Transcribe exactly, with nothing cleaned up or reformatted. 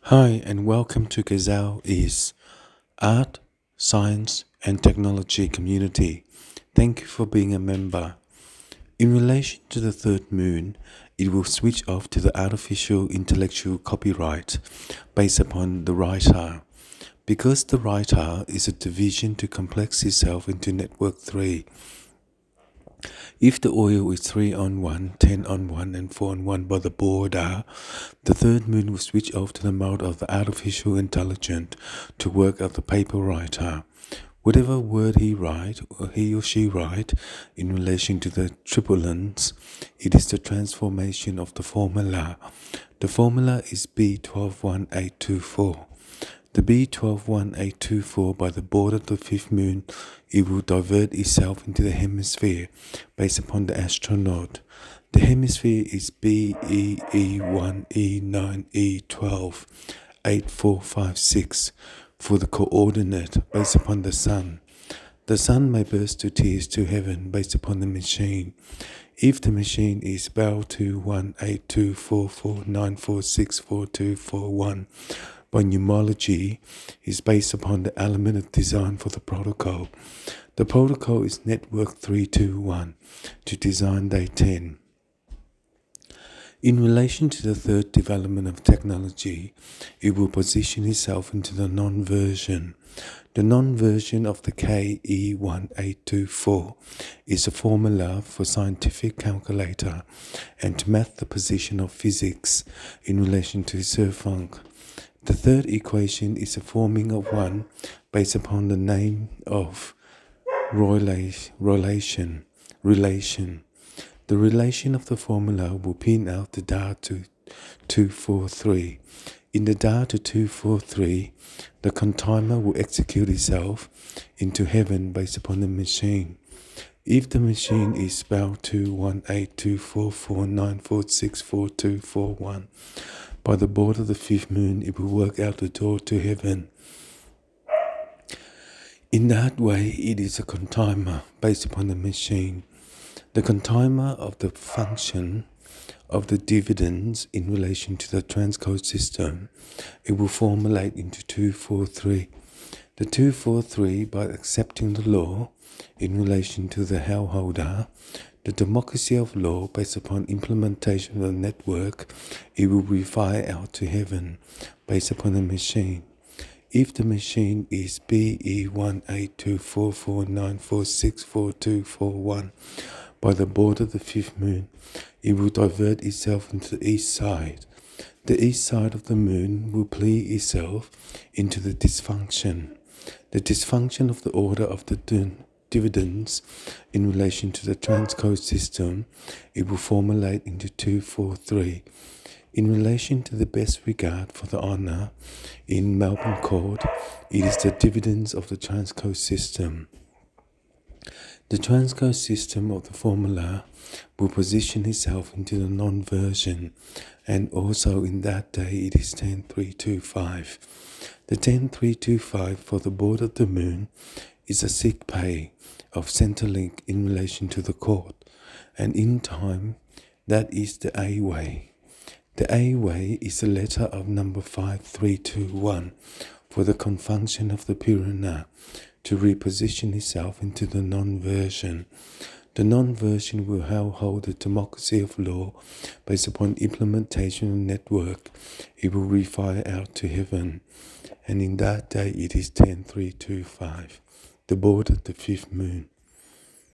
Hi, and welcome to Gazelle is Art, Science, and Technology Community. Thank you for being a member. In relation to the third moon, it will switch off to the artificial intellectual copyright based upon the writer. Because the writer is a division to complex itself into network three. If the oil is three on one, ten on one, and four on one by the border, the third moon will switch off to the mode of the artificial intelligence to work out the paper writer. Whatever word he write or he or she write in relation to the tripolans, it is the transformation of the formula. The formula is B one two one eight two four. The B one two one eight two four by the border of the fifth moon, it will divert itself into the hemisphere based upon the astronaut. The hemisphere is B E E one E nine E twelve eight four five six for the coordinate based upon the sun. The sun may burst to tears to heaven based upon the machine. If the machine is B L two one eight two four four nine four six four two four one, by numerology is based upon the element of design for the protocol. The protocol is network three two one to design day ten. In relation to the third development of technology, it will position itself into the non-version. The non-version of the K E one eight two four is a formula for scientific calculator and to map the position of physics in relation to Surfunk. The third equation is a forming of one based upon the name of relation. relation. The relation of the formula will pin out the data to two four three. In the data two four three, the contimer will execute itself into heaven based upon the machine. If the machine is B L two one eight two four four nine four six four two four one, by the border of the fifth moon, it will work out the door to heaven. In that way, it is a contimer based upon the machine. The contimer of the function of the dividends in relation to the transcode system, it will formulate into two four three. The two four three, by accepting the law in relation to the hellholder, the democracy of law based upon implementation of the network, it will be fired out to heaven based upon the machine. If the machine is B E one eight two four four nine four six four two four one, by the border of the fifth moon, it will divert itself into the east side. The east side of the moon will play itself into the dysfunction. The dysfunction of the order of the dun. dividends in relation to the transcode system, it will formulate into two four three. In relation to the best regard for the honor in Melbourne Court, it is the dividends of the transcode system. The transcode system of the formula will position itself into the non-version, and also in that day it is ten three two five. The ten three two five for the border of the moon is a sick pay of Centrelink in relation to the court, and in time, that is the A way. The A way is the letter of number five three two one for the confunction of the Purana to reposition itself into the non-version. The non-version will hold the democracy of law based upon implementation of network. It will refire out to heaven, and in that day it is ten three two five. The border of the fifth moon.